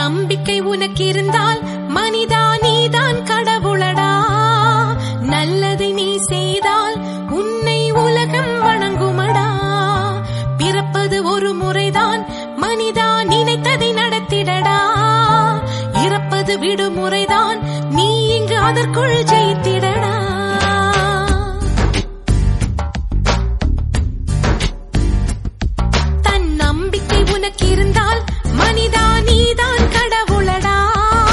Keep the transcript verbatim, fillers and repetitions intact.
நம்பிக்கை உனக்கு இருந்தால் மனிதா நீதான் கடவுளடா. நல்லதை நீ செய்தால் உன்னை உலகம் வணங்குமடா. பிறப்பது ஒரு முறைதான் மனிதா, நினைத்ததை நடத்திடடா. இறப்பது விடுமுறைதான், நீ இங்கு அதற்குள் ஜெயித்திடடா.